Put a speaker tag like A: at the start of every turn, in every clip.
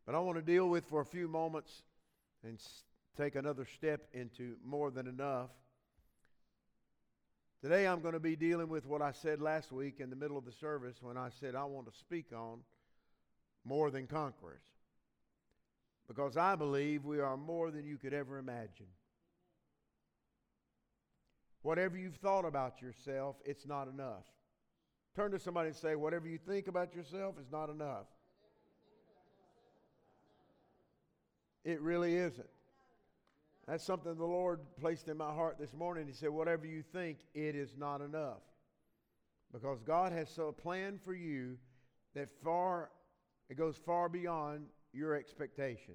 A: But I want to deal with for a few moments and take another step into more than enough. Today I'm going to be dealing with what I said last week in the middle of the service when I said I want to speak on more than conquerors. Because I believe we are more than you could ever imagine. Whatever you've thought about yourself, it's not enough. Turn to somebody and say, whatever you think about yourself is not enough. It really isn't. That's something the Lord placed in my heart this morning. He said, whatever you think, it is not enough. Because God has a plan for you that it goes far beyond your expectation.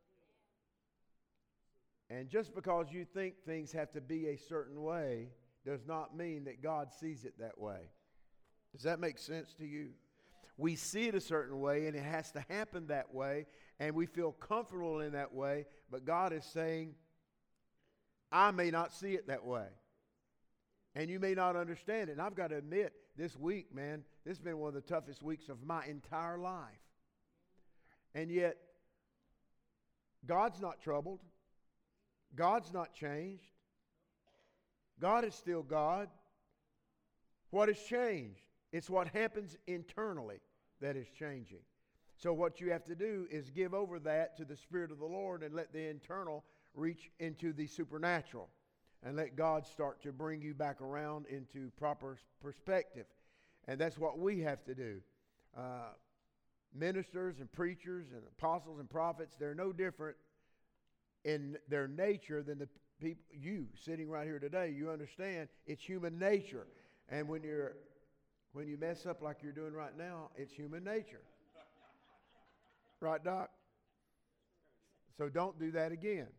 A: And just because you think things have to be a certain way does not mean that God sees it that way. Does that make sense to you? We see it a certain way, and it has to happen that way, and we feel comfortable in that way, but God is saying, I may not see it that way. And you may not understand it. And I've got to admit, this week, man, this has been one of the toughest weeks of my entire life. And yet, God's not troubled. God's not changed. God is still God. What has changed? It's what happens internally that is changing. So what you have to do is give over that to the Spirit of the Lord and let the internal reach into the supernatural. And let God start to bring you back around into proper perspective. And that's what we have to do. Ministers and preachers and apostles and prophets, they're no different in their nature than the people, you sitting right here today. You understand it's human nature. And when you mess up like you're doing right now, it's human nature. Right, Doc? So don't do that again.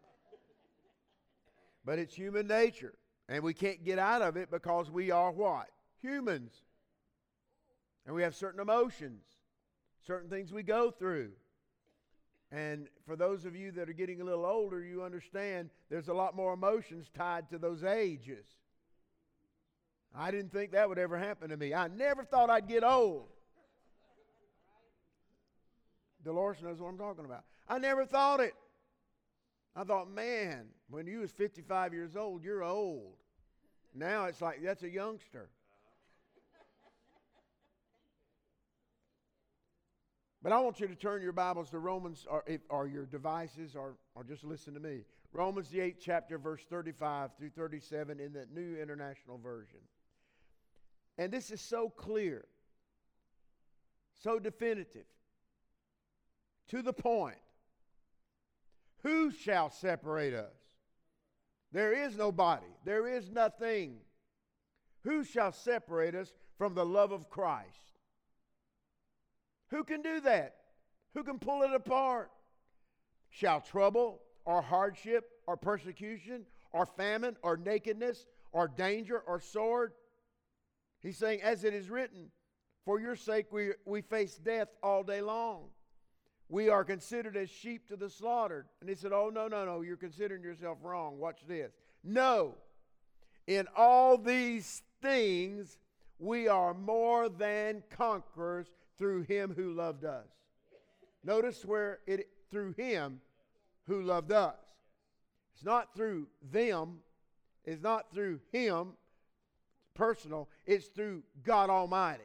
A: But it's human nature. And we can't get out of it because we are what? Humans. And we have certain emotions, certain things we go through. And for those of you that are getting a little older, you understand there's a lot more emotions tied to those ages. I didn't think that would ever happen to me. I never thought I'd get old. Dolores knows what I'm talking about. I never thought it. I thought, man, when you was 55 years old, you're old. Now it's like, that's a youngster. But I want you to turn your Bibles to Romans, or your devices, or just listen to me. Romans the 8th chapter, verse 35 through 37 in the New International Version. And this is so clear, so definitive, to the point. Who shall separate us? There is nobody. There is nothing. Who shall separate us from the love of Christ? Who can do that? Who can pull it apart? Shall trouble or hardship or persecution or famine or nakedness or danger or sword? He's saying, as it is written, for your sake we face death all day long. We are considered as sheep to the slaughter. And he said, oh, no, you're considering yourself wrong. Watch this. No, in all these things we are more than conquerors through him who loved us. Notice where through him who loved us. It's not through them. It's not through him, personal. It's through God Almighty.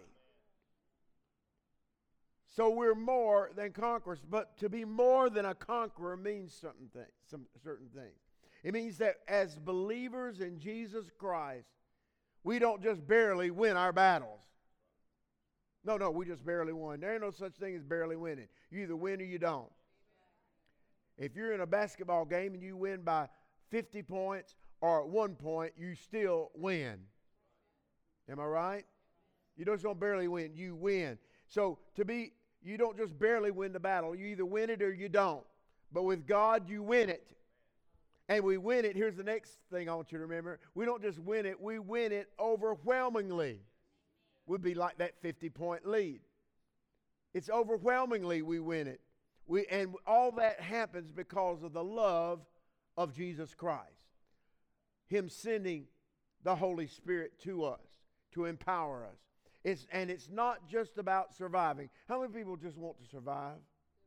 A: So we're more than conquerors. But to be more than a conqueror means some certain things. It means that as believers in Jesus Christ, we don't just barely win our battles. No, we just barely won. There ain't no such thing as barely winning. You either win or you don't. If you're in a basketball game and you win by 50 points or at 1 point, you still win. Am I right? You just don't barely win. You win. So you don't just barely win the battle. You either win it or you don't. But with God, you win it. And we win it. Here's the next thing I want you to remember. We don't just win it. We win it overwhelmingly. Would be like that 50-point lead. It's overwhelmingly we win it. And all that happens because of the love of Jesus Christ. Him sending the Holy Spirit to us to empower us. It's not just about surviving. How many people just want to survive?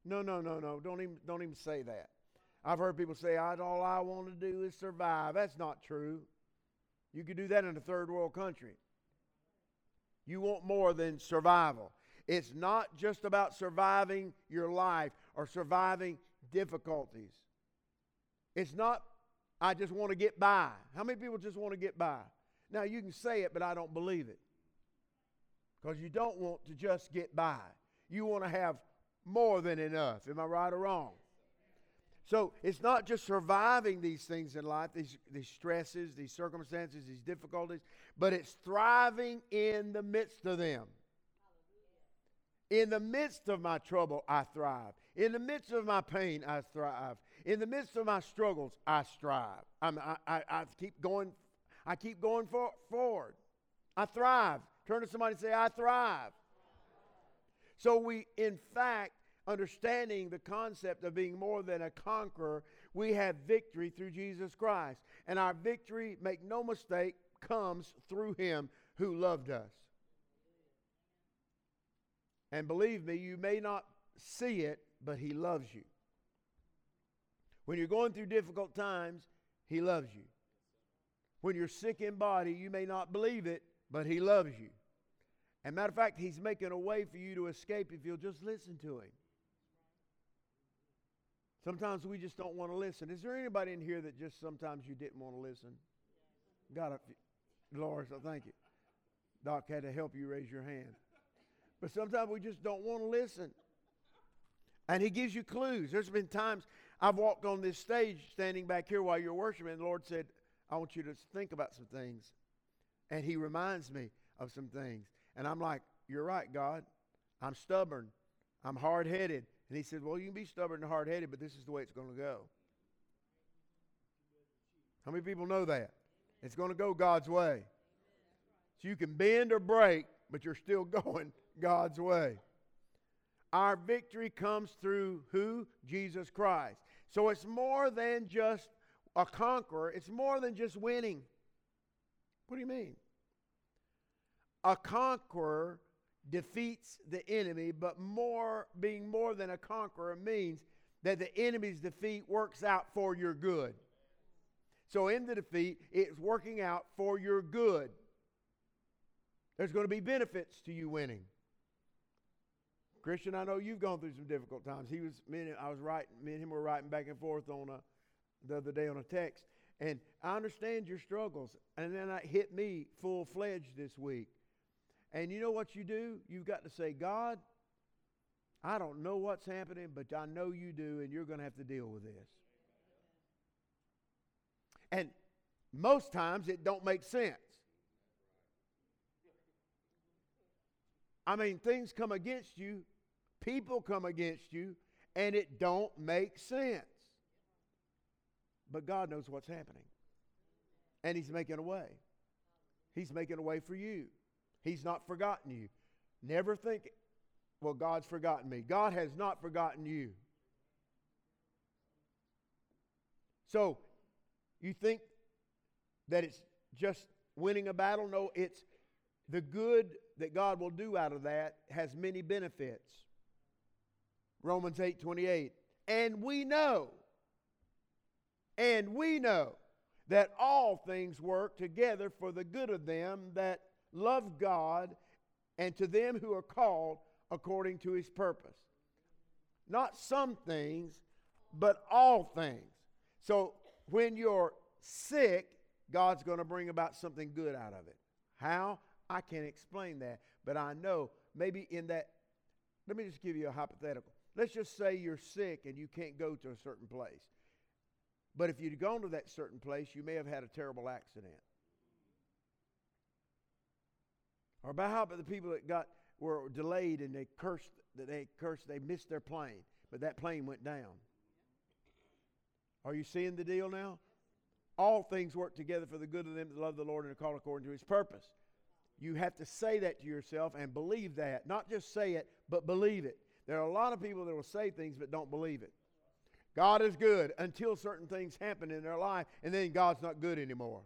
A: No, no, no, no. Don't even say that. I've heard people say, all I want to do is survive. That's not true. You could do that in a third world country. You want more than survival. It's not just about surviving your life or surviving difficulties. It's not, I just want to get by. How many people just want to get by? Now, you can say it, but I don't believe it. Because you don't want to just get by. You want to have more than enough. Am I right or wrong? So it's not just surviving these things in life, these stresses, these circumstances, these difficulties, but it's thriving in the midst of them. In the midst of my trouble, I thrive. In the midst of my pain, I thrive. In the midst of my struggles, I strive. I keep going. I keep going forward. I thrive. Turn to somebody and say, I thrive. So we, in fact, understanding the concept of being more than a conqueror, we have victory through Jesus Christ. And our victory, make no mistake, comes through Him who loved us. And believe me, you may not see it, but He loves you. When you're going through difficult times, He loves you. When you're sick in body, you may not believe it, but He loves you. And matter of fact, He's making a way for you to escape if you'll just listen to Him. Sometimes we just don't want to listen. Is there anybody in here that just sometimes you didn't want to listen? Lord, so thank you. Doc had to help you raise your hand. But sometimes we just don't want to listen. And He gives you clues. There's been times I've walked on this stage standing back here while you're worshiping, and the Lord said, I want you to think about some things. And He reminds me of some things. And I'm like, you're right, God. I'm stubborn. I'm hard-headed. And He said, well, you can be stubborn and hard-headed, but this is the way it's going to go. How many people know that? It's going to go God's way. So you can bend or break, but you're still going God's way. Our victory comes through who? Jesus Christ. So it's more than just a conqueror. It's more than just winning. What do you mean? A conqueror defeats the enemy, but being more than a conqueror means that the enemy's defeat works out for your good. So in the defeat, it's working out for your good. There's going to be benefits to you winning. Christian, I know you've gone through some difficult times. Me and him were writing back and forth on the other day on a text, and I understand your struggles. And then it hit me full-fledged this week. And you know what you do? You've got to say, God, I don't know what's happening, but I know you do, and you're going to have to deal with this. And most times it don't make sense. I mean, things come against you, people come against you, and it don't make sense. But God knows what's happening. And He's making a way. He's making a way for you. He's not forgotten you. Never think, well, God's forgotten me. God has not forgotten you. So, you think that it's just winning a battle? No, it's the good that God will do out of that has many benefits. Romans 8:28. And we know that all things work together for the good of them that love God and to them who are called according to His purpose. Not some things, but all things. So when you're sick, God's going to bring about something good out of it. How? I can't explain that, but I know maybe in that, let me just give you a hypothetical. Let's just say you're sick and you can't go to a certain place. But if you'd gone to that certain place, you may have had a terrible accident. Or how about the people that were delayed and they missed their plane, but that plane went down. Are you seeing the deal now? All things work together for the good of them that love the Lord and are called according to His purpose. You have to say that to yourself and believe that. Not just say it, but believe it. There are a lot of people that will say things but don't believe it. God is good until certain things happen in their life, and then God's not good anymore.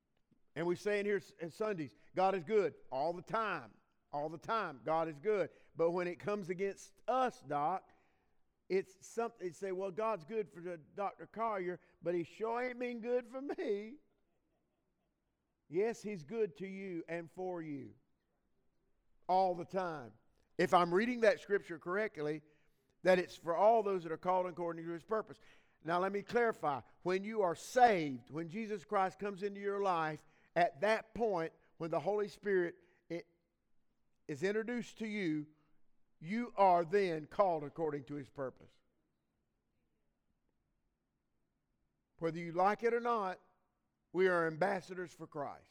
A: And we say in here in Sundays, God is good all the time. All the time, God is good. But when it comes against us, Doc, it's something. They say, well, God's good for Dr. Collier, but he sure ain't been good for me. Yes, he's good to you and for you all the time. If I'm reading that scripture correctly, that it's for all those that are called according to his purpose. Now let me clarify. When you are saved, when Jesus Christ comes into your life, at that point, when the Holy Spirit is introduced to you, you are then called according to his purpose. Whether you like it or not, we are ambassadors for Christ.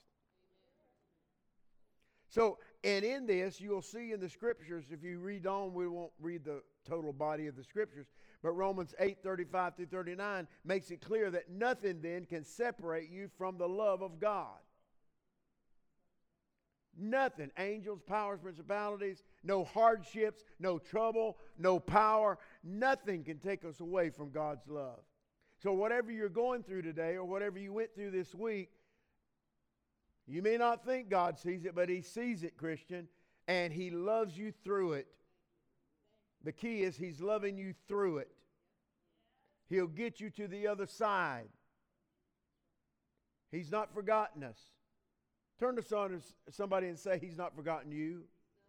A: So, and in this, you'll see in the scriptures, if you read on, we won't read the total body of the scriptures, but Romans 8:35 through 39 makes it clear that nothing then can separate you from the love of God. Nothing. Angels, powers, principalities, no hardships, no trouble, no power. Nothing can take us away from God's love. So whatever you're going through today or whatever you went through this week, you may not think God sees it, but he sees it, Christian, and he loves you through it. The key is he's loving you through it. He'll get you to the other side. He's not forgotten us. Turn to somebody and say, he's not forgotten you.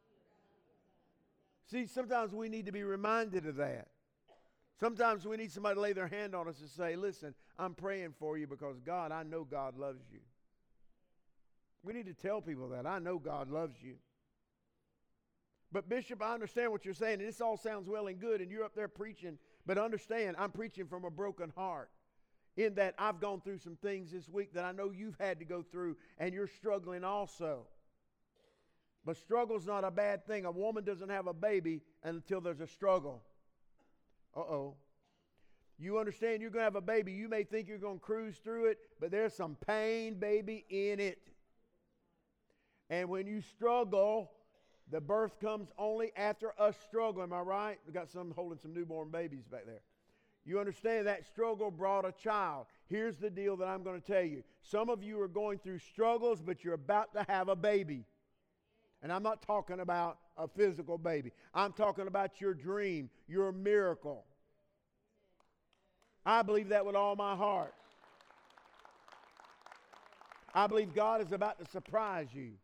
A: See, sometimes we need to be reminded of that. Sometimes we need somebody to lay their hand on us and say, listen, I'm praying for you because God, I know God loves you. We need to tell people that. I know God loves you. But Bishop, I understand what you're saying, and this all sounds well and good, and you're up there preaching, but understand, I'm preaching from a broken heart. In that I've gone through some things this week that I know you've had to go through, and you're struggling also. But struggle's not a bad thing. A woman doesn't have a baby until there's a struggle. Uh-oh. You understand you're going to have a baby. You may think you're going to cruise through it, but there's some pain, baby, in it. And when you struggle, the birth comes only after a struggle. Am I right? We got some holding some newborn babies back there. You understand that struggle brought a child. Here's the deal that I'm going to tell you. Some of you are going through struggles, but you're about to have a baby. And I'm not talking about a physical baby. I'm talking about your dream, your miracle. I believe that with all my heart. I believe God is about to surprise you.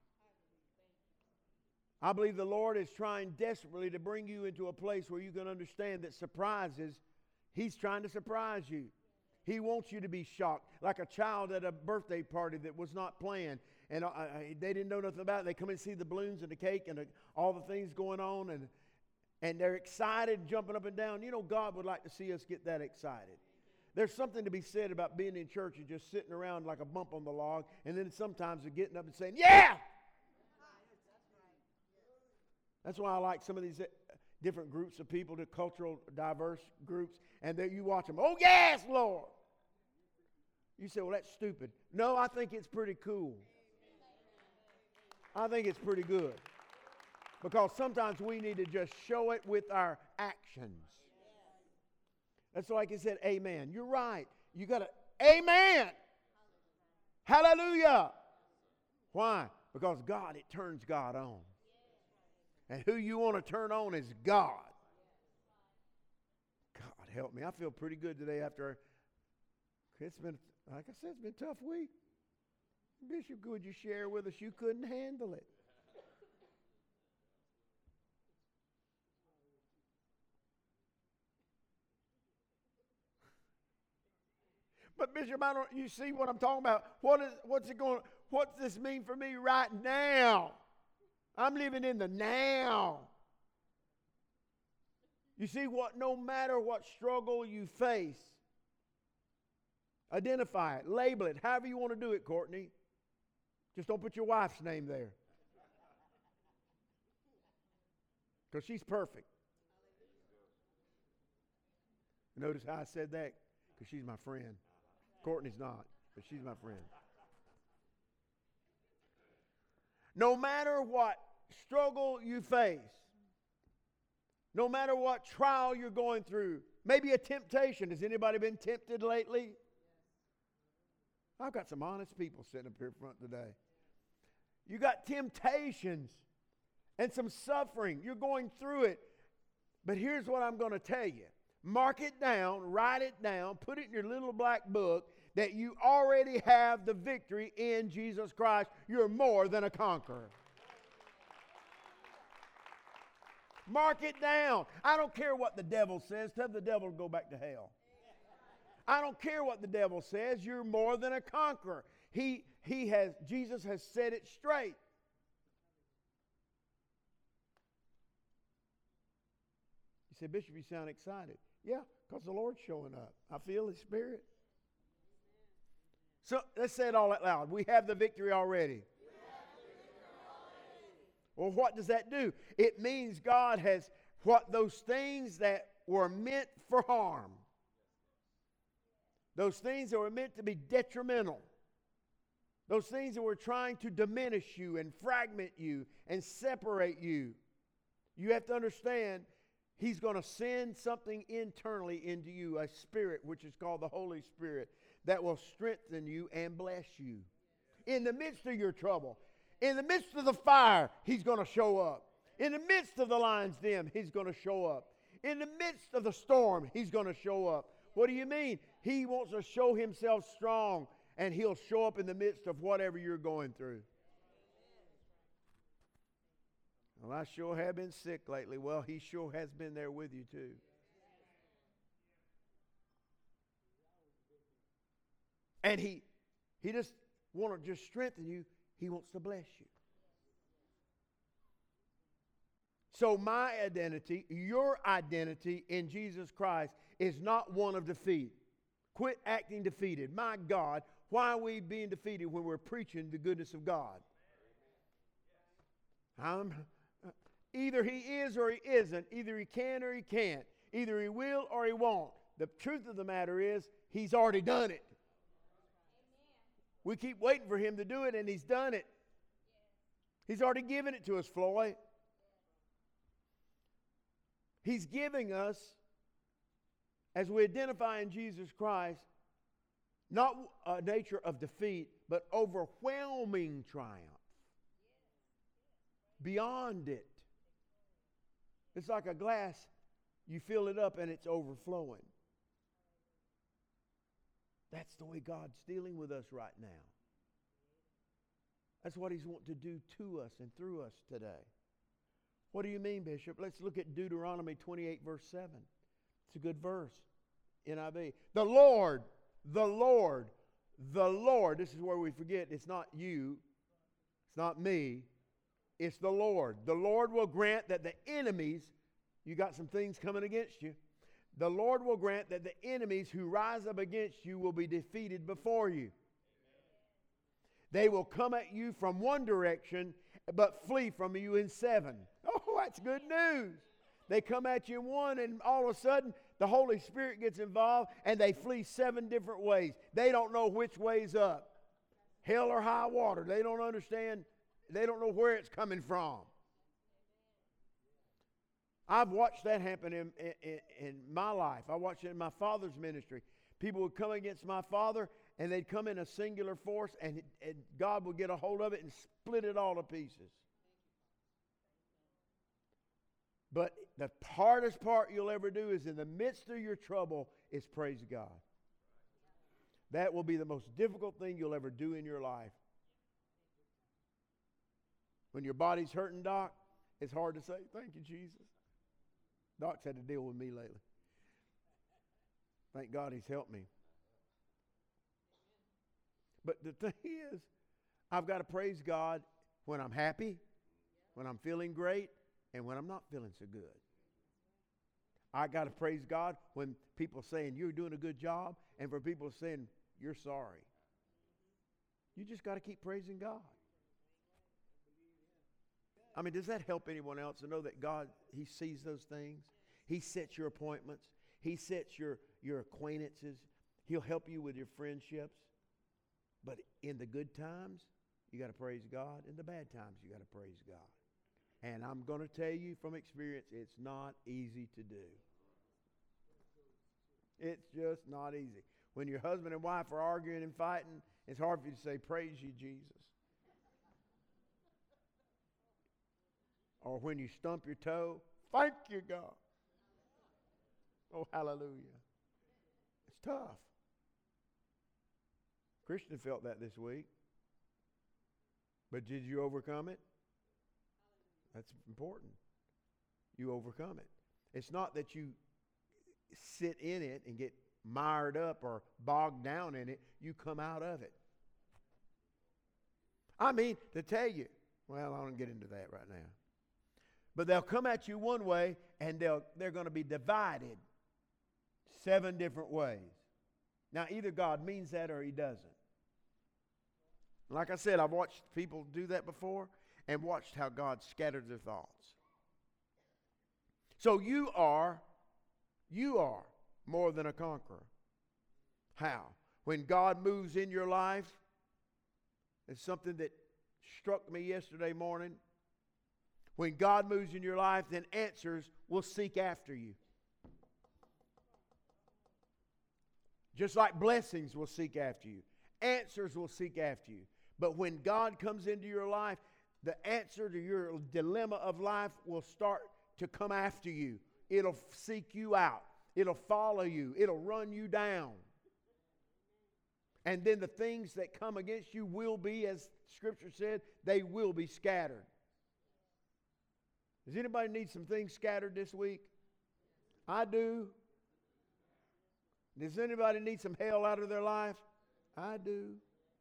A: I believe the Lord is trying desperately to bring you into a place where you can understand that surprises, He's trying to surprise you. He wants you to be shocked, like a child at a birthday party that was not planned. And they didn't know nothing about it. They come and see the balloons and the cake and all the things going on. And they're excited, jumping up and down. You know, God would like to see us get that excited. There's something to be said about being in church and just sitting around like a bump on the log. And then sometimes they're getting up and saying, yeah! That's why I like some of these different groups of people, the cultural diverse groups, and there you watch them. Oh, yes, Lord. You say, well, that's stupid. No, I think it's pretty cool. I think it's pretty good. Because sometimes we need to just show it with our actions. That's like he said, amen. You're right. You got to, amen. Hallelujah. Why? Because God, it turns God on. And who you want to turn on is God. God help me. I feel pretty good today after it's been, like I said, it's been a tough week. Bishop, would you share with us? You couldn't handle it. But Bishop, you see what I'm talking about? What's this mean for me right now? I'm living in the now. You see what? No matter what struggle you face, identify it, label it, however you want to do it, Courtney. Just don't put your wife's name there. Because she's perfect. Notice how I said that? Because she's my friend. Courtney's not, but she's my friend. No matter what struggle you face, no matter what trial you're going through, maybe a temptation. Has anybody been tempted lately? I've got some honest people sitting up here front today. You got temptations, and some suffering. You're going through it. But here's what I'm going to tell you. Mark it down, write it down, put it in your little black book that you already have the victory in Jesus Christ. You're more than a conqueror. Mark it down. I don't care what the devil says. Tell the devil to go back to hell. I don't care what the devil says. You're more than a conqueror. Jesus has said it straight. You say, Bishop, you sound excited. Yeah, because the Lord's showing up. I feel His Spirit. So let's say it all out loud. We have the victory already. Well, what does that do? It means God has those things that were meant for harm, those things that were meant to be detrimental, those things that were trying to diminish you and fragment you and separate you. You have to understand, He's going to send something internally into you, a spirit, which is called the Holy Spirit, that will strengthen you and bless you. In the midst of your trouble, in the midst of the fire, He's going to show up. In the midst of the lion's den, He's going to show up. In the midst of the storm, He's going to show up. What do you mean? He wants to show Himself strong, and He'll show up in the midst of whatever you're going through. Well, I sure have been sick lately. Well, He sure has been there with you too. And He just wants to just strengthen you. He wants to bless you. So my identity, your identity in Jesus Christ is not one of defeat. Quit acting defeated. My God, why are we being defeated when we're preaching the goodness of God? Either He is or He isn't. Either He can or He can't. Either He will or He won't. The truth of the matter is, He's already done it. We keep waiting for Him to do it, and He's done it. He's already given it to us, Floyd. He's giving us, as we identify in Jesus Christ, not a nature of defeat, but overwhelming triumph. Beyond it. It's like a glass. You fill it up and it's overflowing. That's the way God's dealing with us right now. That's what He's wanting to do to us and through us today. What do you mean, Bishop? Let's look at Deuteronomy 28, verse 7. It's a good verse. NIV. The Lord, the Lord, the Lord. This is where we forget it's not you. It's not me. It's the Lord. The Lord will grant that the enemies, you got some things coming against you. The Lord will grant that the enemies who rise up against you will be defeated before you. They will come at you from one direction, but flee from you in seven. Oh, that's good news. They come at you in one, and all of a sudden, the Holy Spirit gets involved, and they flee 7 different ways. They don't know which way's up. Hell or high water. They don't understand. They don't know where it's coming from. I've watched that happen in my life. I watched it in my father's ministry. People would come against my father, and they'd come in a singular force, and God would get a hold of it and split it all to pieces. But the hardest part you'll ever do is in the midst of your trouble is praise God. That will be the most difficult thing you'll ever do in your life. When your body's hurting, Doc, it's hard to say, thank you, Jesus. Doc's had to deal with me lately. Thank God He's helped me. But the thing is, I've got to praise God when I'm happy, when I'm feeling great, and when I'm not feeling so good. I got to praise God when people saying you're doing a good job, and for people saying you're sorry. You just got to keep praising God. I mean, does that help anyone else to know that God, He sees those things? He sets your appointments. He sets your acquaintances. He'll help you with your friendships. But in the good times, you got to praise God. In the bad times, you got to praise God. And I'm going to tell you from experience, it's not easy to do. It's just not easy. When your husband and wife are arguing and fighting, it's hard for you to say, praise you, Jesus. or when you stump your toe. Thank you, God. Oh, hallelujah. It's tough. Christian felt that this week. But did you overcome it? That's important. You overcome it. It's not that you sit in it and get mired up or bogged down in it. You come out of it. I mean, to tell you, well, I don't get into that right now. But they'll come at you one way, and they're going to be divided 7 different ways. Now, either God means that or He doesn't. Like I said, I've watched people do that before and watched how God scattered their thoughts. So you are more than a conqueror. How? When God moves in your life, it's something that struck me yesterday morning. When God moves in your life, then answers will seek after you. Just like blessings will seek after you. Answers will seek after you. But when God comes into your life, the answer to your dilemma of life will start to come after you. It'll seek you out. It'll follow you. It'll run you down. And then the things that come against you will be, as Scripture said, they will be scattered. Does anybody need some things scattered this week? I do. Does anybody need some hell out of their life? I do.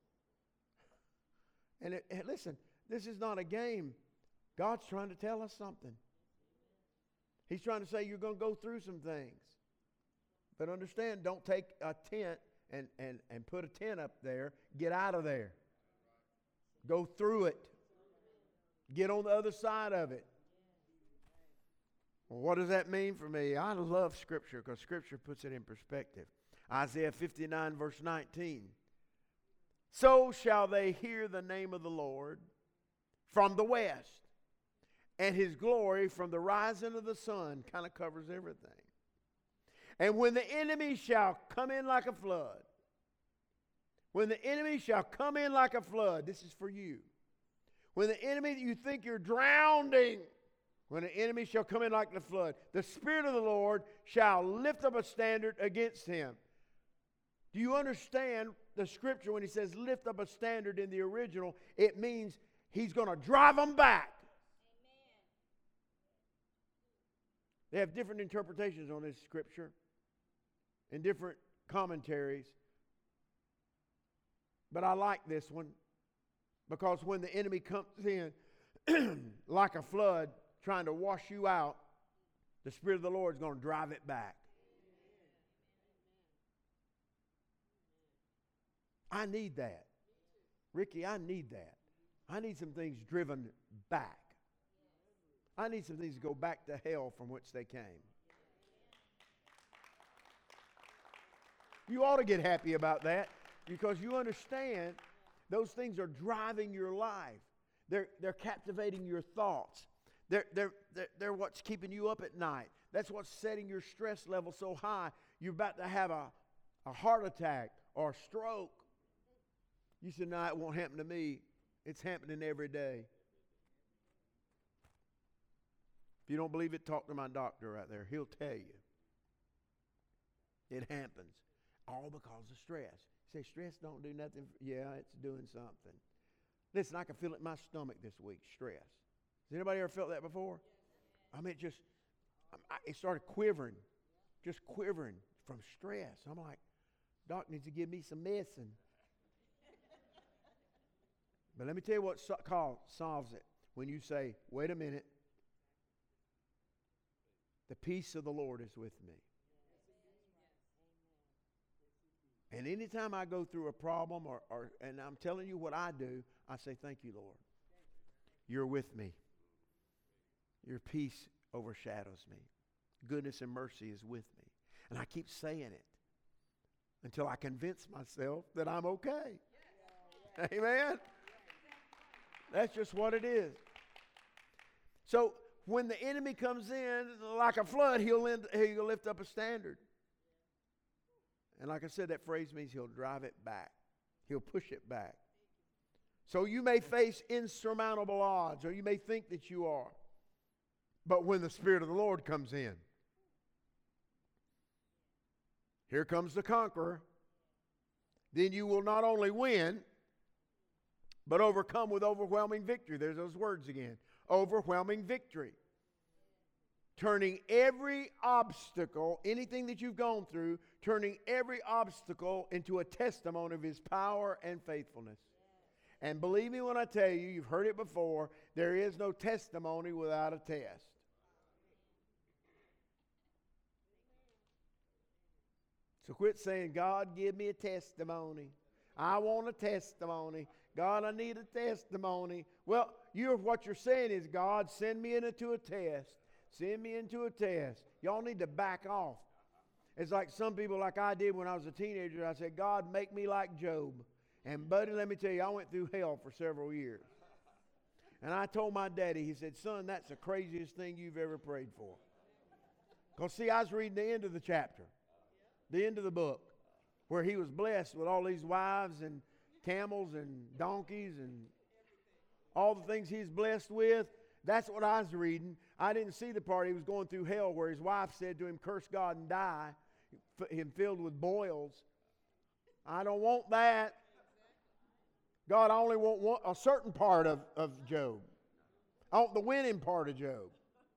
A: And listen, this is not a game. God's trying to tell us something. He's trying to say you're going to go through some things. But understand, don't take a tent and put a tent up there. Get out of there. Go through it. Get on the other side of it. Well, what does that mean for me? I love Scripture because Scripture puts it in perspective. Isaiah 59 verse 19. So shall they hear the name of the Lord from the west, and His glory from the rising of the sun. Kind of covers everything. And when the enemy shall come in like a flood, when the enemy shall come in like a flood, this is for you. When the enemy, you think you're drowning, when the enemy shall come in like the flood, the Spirit of the Lord shall lift up a standard against him. Do you understand the Scripture when He says lift up a standard in the original? It means He's going to drive them back. Amen. They have different interpretations on this Scripture and different commentaries. But I like this one because when the enemy comes in like a flood trying to wash you out, the Spirit of the Lord is going to drive it back. I need that. Ricky, I need that. I need some things driven back. I need some things to go back to hell from which they came. You ought to get happy about that because you understand those things are driving your life. They're captivating your thoughts. They're what's keeping you up at night. That's what's setting your stress level so high. You're about to have a heart attack or a stroke. You said, no, it won't happen to me. It's happening every day. If you don't believe it, talk to my doctor right there. He'll tell you. It happens. All because of stress. You say, stress don't do nothing. Yeah, it's doing something. Listen, I can feel it in my stomach this week, stress. Has anybody ever felt that before? I mean, it started quivering. Just quivering from stress. I'm like, doc needs to give me some medicine. But let me tell you what solves it. When you say, wait a minute, the peace of the Lord is with me. And anytime I go through a problem and I'm telling you what I do, I say, thank you, Lord. You're with me. Your peace overshadows me. Goodness and mercy is with me. And I keep saying it until I convince myself that I'm okay. Amen? That's just what it is. So when the enemy comes in like a flood, he'll lift up a standard. And like I said, that phrase means he'll drive it back. He'll push it back. So you may face insurmountable odds, or you may think that you are. But when the Spirit of the Lord comes in, here comes the conqueror, then you will not only win, but overcome with overwhelming victory. There's those words again. Overwhelming victory. Turning every obstacle, anything that you've gone through, turning every obstacle into a testimony of His power and faithfulness. And believe me when I tell you, you've heard it before, there is no testimony without a test. So quit saying, God, give me a testimony. I want a testimony. God, I need a testimony. Well, what you're saying is, God, send me into a test. Send me into a test. Y'all need to back off. It's like some people, like I did when I was a teenager. I said, God, make me like Job. And buddy, let me tell you, I went through hell for several years. And I told my daddy, he said, son, that's the craziest thing you've ever prayed for. Because see, I was reading the end of the chapter. The end of the book. Where he was blessed with all these wives and camels and donkeys and all the things he's blessed with. That's what I was reading. I didn't see the part he was going through hell where his wife said to him, curse God and die, him filled with boils. I don't want that. God, I only want a certain part of Job. I want the winning part of Job.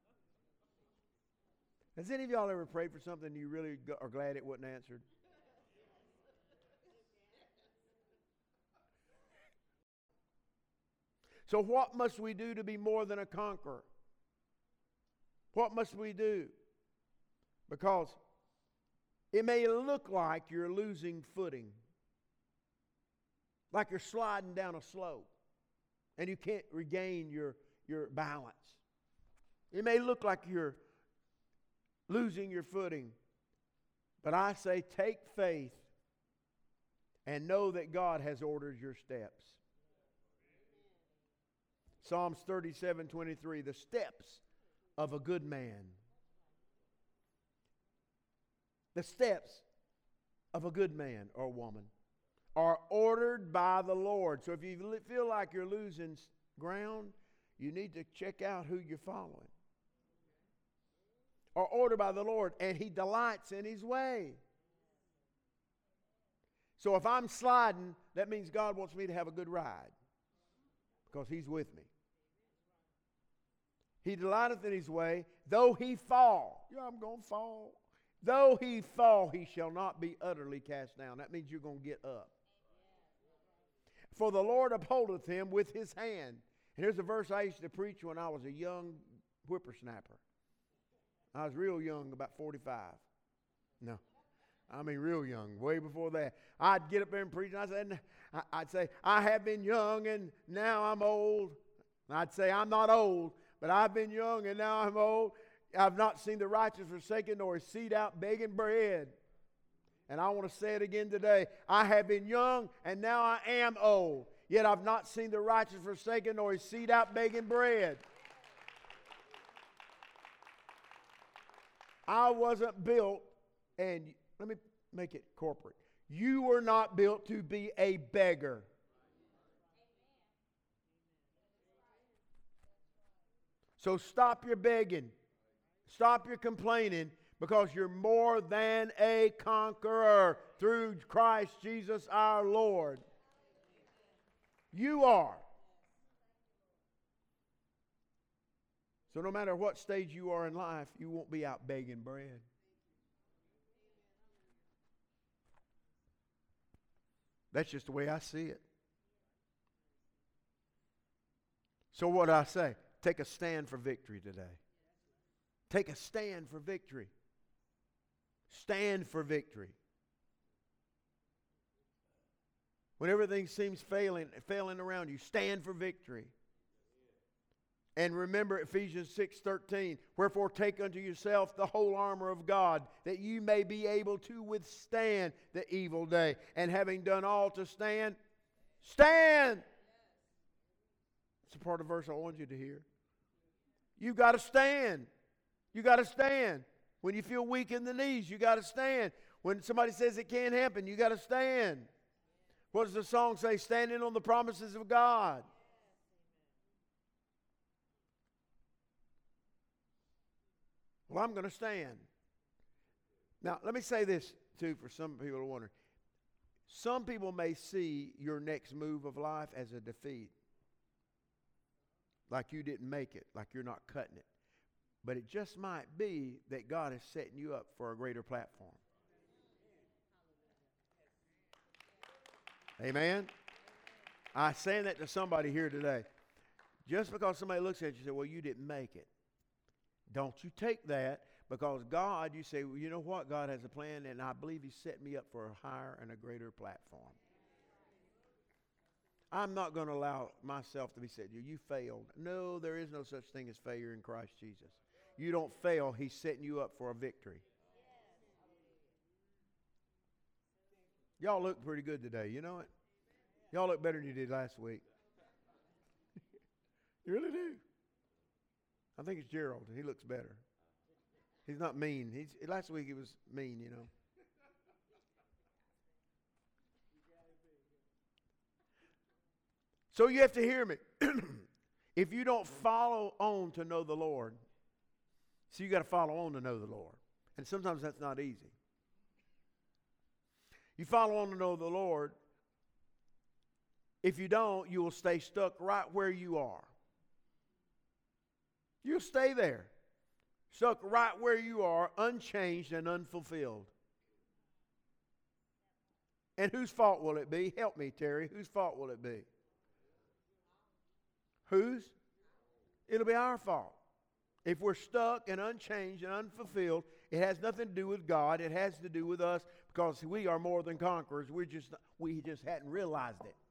A: Has any of y'all ever prayed for something you really are glad it wasn't answered? So what must we do to be more than a conqueror? What must we do? Because it may look like you're losing footing. Like you're sliding down a slope and you can't regain your balance. It may look like you're losing your footing. But I say take faith and know that God has ordered your steps. Psalms 37:23, the steps of a good man. The steps of a good man or woman are ordered by the Lord. So if you feel like you're losing ground, you need to check out who you're following. Are ordered by the Lord, and He delights in His way. So if I'm sliding, that means God wants me to have a good ride because He's with me. He delighteth in His way, though he fall. Yeah, I'm going to fall. Though he fall, he shall not be utterly cast down. That means you're going to get up. For the Lord upholdeth him with His hand. And here's a verse I used to preach when I was a young whippersnapper. I was real young, about 45. No, I mean real young, way before that. I'd get up there and preach, and I'd say, I have been young and now I'm old. And I'd say, I'm not old, but I've been young and now I'm old. I've not seen the righteous forsaken nor his seed out begging bread. And I want to say it again today. I have been young and now I am old. Yet I've not seen the righteous forsaken nor his seed out begging bread. I wasn't built, and let me make it corporate. You were not built to be a beggar. So stop your begging. Stop your complaining, because you're more than a conqueror through Christ Jesus our Lord. You are. So no matter what stage you are in life, you won't be out begging bread. That's just the way I see it. So what do I say? Take a stand for victory today. Take a stand for victory. Stand for victory. When everything seems failing around you, stand for victory. And remember Ephesians 6:13, wherefore take unto yourself the whole armor of God, that you may be able to withstand the evil day. And having done all to stand, stand! It's a part of the verse I want you to hear. You've got to stand. You got to stand. When you feel weak in the knees, you got to stand. When somebody says it can't happen, you got to stand. What does the song say? Standing on the promises of God. Well, I'm going to stand. Now, let me say this, too, for some people who are wondering. Some people may see your next move of life as a defeat. Like you didn't make it, like you're not cutting it. But it just might be that God is setting you up for a greater platform. Amen? I'm saying that to somebody here today. Just because somebody looks at you and says, well, you didn't make it. Don't you take that, because God, you say, well, you know what? God has a plan, and I believe He's set me up for a higher and a greater platform. I'm not going to allow myself to be said, you failed. No, there is no such thing as failure in Christ Jesus. You don't fail. He's setting you up for a victory. Y'all look pretty good today. You know it? Y'all look better than you did last week. You really do. I think it's Gerald. He looks better. He's not mean. Last week he was mean, you know. So you have to hear me. If you don't follow on to know the Lord, so you got to follow on to know the Lord. And sometimes that's not easy. You follow on to know the Lord. If you don't, you will stay stuck right where you are. You'll stay there, stuck right where you are, unchanged and unfulfilled. And whose fault will it be? Help me, Terry. Whose fault will it be? Whose? It'll be our fault. If we're stuck and unchanged and unfulfilled, it has nothing to do with God. It has to do with us, because we are more than conquerors. We just hadn't realized it.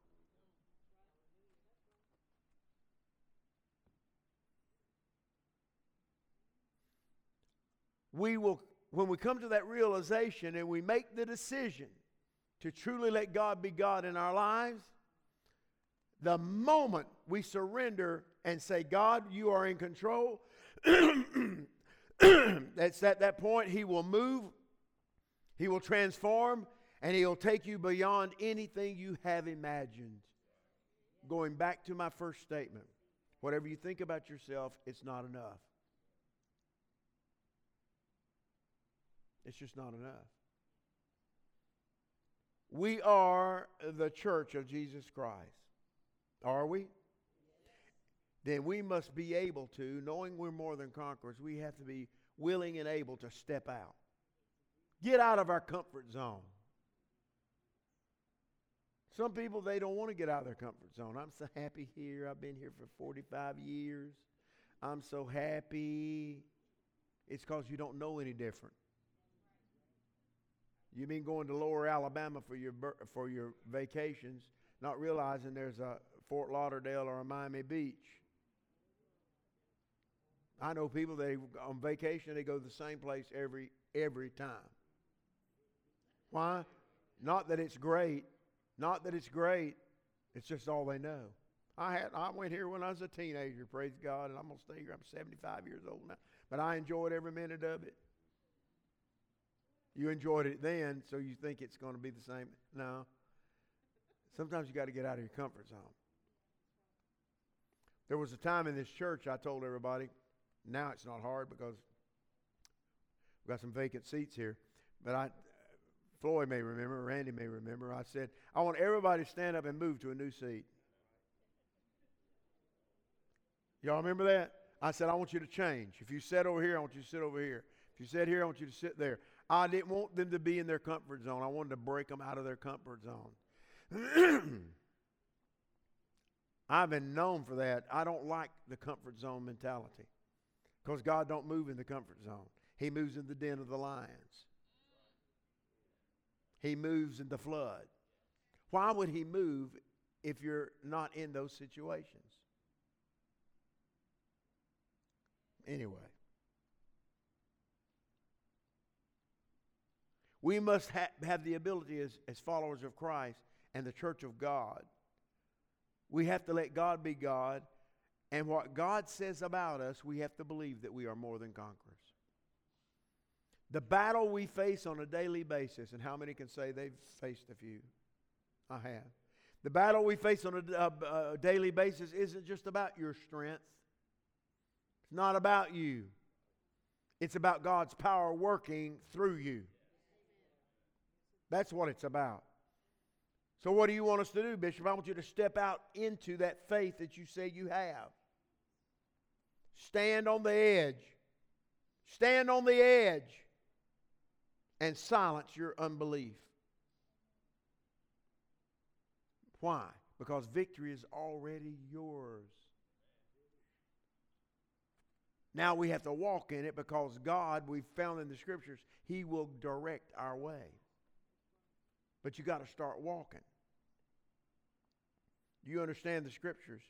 A: When we come to that realization and we make the decision to truly let God be God in our lives, the moment we surrender and say, God, you are in control, that's at that point He will move, He will transform, and He'll take you beyond anything you have imagined. Going back to my first statement, whatever you think about yourself, it's not enough. It's just not enough. We are the church of Jesus Christ. Are we? Then we must be able to, knowing we're more than conquerors, we have to be willing and able to step out. Get out of our comfort zone. Some people, they don't want to get out of their comfort zone. I'm so happy here. I've been here for 45 years. I'm so happy. It's because you don't know any different. You mean going to Lower Alabama for your vacations, not realizing there's a Fort Lauderdale or a Miami Beach. I know people, they on vacation, they go to the same place every time. Why? Not that it's great. Not that it's great. It's just all they know. I went here when I was a teenager, praise God, and I'm going to stay here. I'm 75 years old now. But I enjoyed every minute of it. You enjoyed it then, so you think it's going to be the same. No. Sometimes you got to get out of your comfort zone. There was a time in this church I told everybody, now it's not hard because we've got some vacant seats here, but Floyd may remember, Randy may remember, I said, I want everybody to stand up and move to a new seat. Y'all remember that? I said, I want you to change. If you sit over here, I want you to sit over here. If you sit here, I want you to sit there. I didn't want them to be in their comfort zone. I wanted to break them out of their comfort zone. I've been known for that. I don't like the comfort zone mentality, because God don't move in the comfort zone. He moves in the den of the lions. He moves in the flood. Why would He move if you're not in those situations? Anyway. We must have the ability as followers of Christ and the church of God. We have to let God be God. And what God says about us, we have to believe that we are more than conquerors. The battle we face on a daily basis, and how many can say they've faced a few? I have. The battle we face on a daily basis isn't just about your strength. It's not about you. It's about God's power working through you. That's what it's about. So what do you want us to do, Bishop? I want you to step out into that faith that you say you have. Stand on the edge. Stand on the edge and silence your unbelief. Why? Because victory is already yours. Now we have to walk in it because God, we've found in the Scriptures, He will direct our way. But you got to start walking. Do you understand the Scriptures?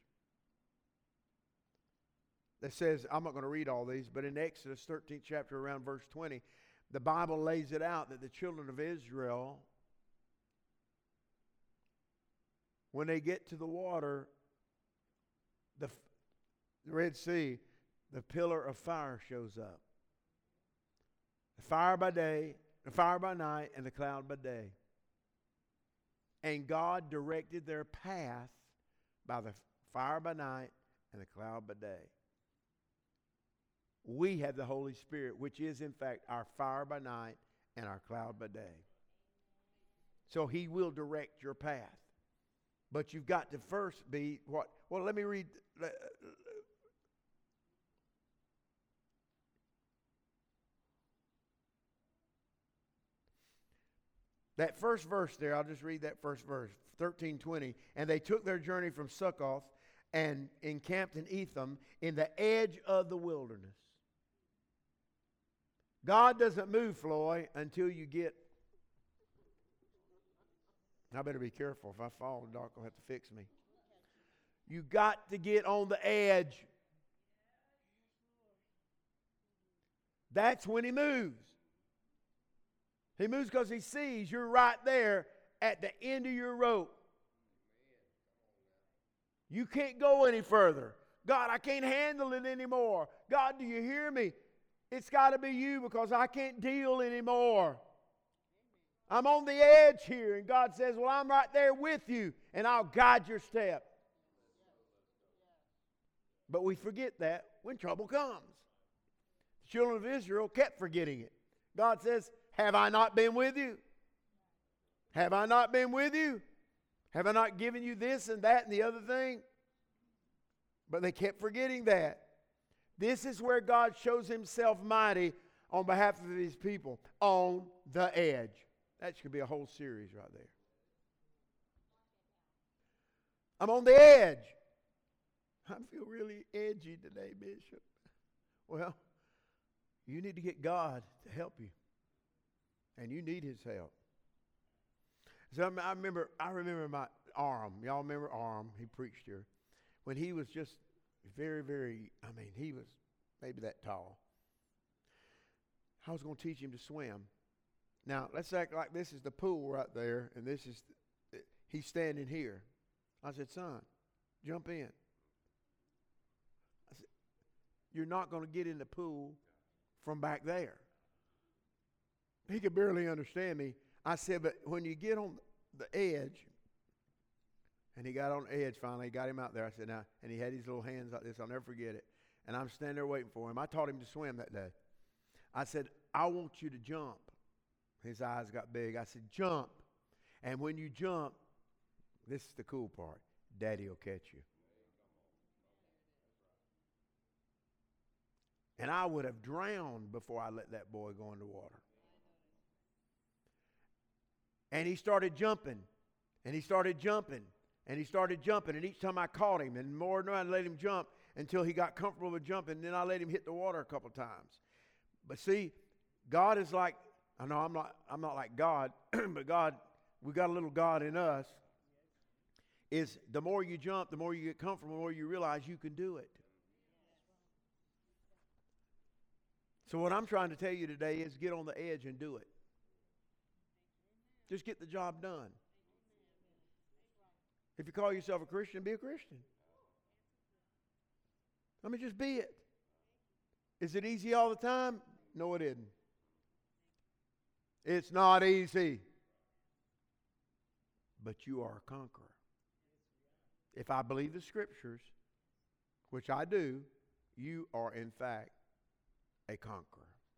A: That says, I'm not going to read all these, but in Exodus 13th chapter around verse 20, the Bible lays it out that the children of Israel, when they get to the water, the Red Sea, the pillar of fire shows up. The fire by day, the fire by night, and the cloud by day. And God directed their path by the fire by night and the cloud by day. We have the Holy Spirit, which is in fact our fire by night and our cloud by day. So He will direct your path. But you've got to first be what? Well, let me read. That first verse there, I'll just read that first verse, 13:20. And they took their journey from Succoth and encamped in Etham in the edge of the wilderness. God doesn't move, Floyd, until you get... I better be careful. If I fall, the doc will have to fix me. You got to get on the edge. That's when He moves. He moves because He sees you're right there at the end of your rope. You can't go any further. God, I can't handle it anymore. God, do you hear me? It's got to be you because I can't deal anymore. I'm on the edge here. And God says, well, I'm right there with you and I'll guide your step. But we forget that when trouble comes. The children of Israel kept forgetting it. God says, have I not been with you? Have I not been with you? Have I not given you this and that and the other thing? But they kept forgetting that. This is where God shows Himself mighty on behalf of His people. On the edge. That should be a whole series right there. I'm on the edge. I feel really edgy today, Bishop. Well, you need to get God to help you. And you need His help. So I remember my Arm. Y'all remember Arm? He preached here. When he was just very, very, he was maybe that tall. I was going to teach him to swim. Now, let's act like this is the pool right there, and this is, he's standing here. I said, son, jump in. I said, you're not going to get in the pool from back there. He could barely understand me. I said, but when you get on the edge, and he got on the edge finally, got him out there. I said, now, and he had his little hands like this. I'll never forget it. And I'm standing there waiting for him. I taught him to swim that day. I said, I want you to jump. His eyes got big. I said, jump. And when you jump, this is the cool part. Daddy will catch you. And I would have drowned before I let that boy go in the water. And he started jumping. And he started jumping. And he started jumping. And each time I caught him, and more and more I let him jump until he got comfortable with jumping. And then I let him hit the water a couple times. But see, God is like, I know I'm not like God, but God, we got a little God in us. Is the more you jump, the more you get comfortable, the more you realize you can do it. So what I'm trying to tell you today is get on the edge and do it. Just get the job done. If you call yourself a Christian, be a Christian. Just be it. Is it easy all the time? No, it isn't. It's not easy. But you are a conqueror. If I believe the Scriptures, which I do, you are in fact a conqueror.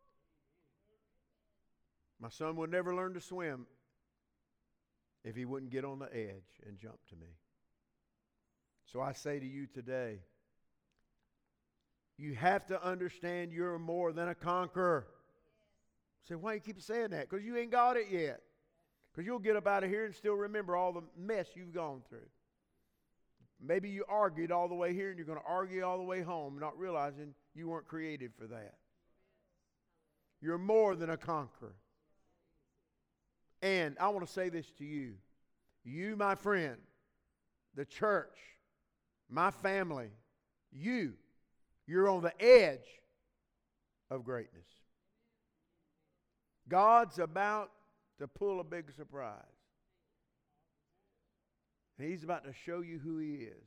A: My son would never learn to swim if he wouldn't get on the edge and jump to me. So I say to you today, you have to understand you're more than a conqueror. Say, why do you keep saying that? Because you ain't got it yet. Because you'll get up out of here and still remember all the mess you've gone through. Maybe you argued all the way here and you're going to argue all the way home, not realizing you weren't created for that. You're more than a conqueror. And I want to say this to you. You, my friend, the church, my family, you're on the edge of greatness. God's about to pull a big surprise. And He's about to show you who He is.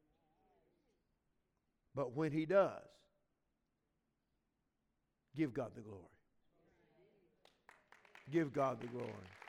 A: But when He does, give God the glory. Give God the glory.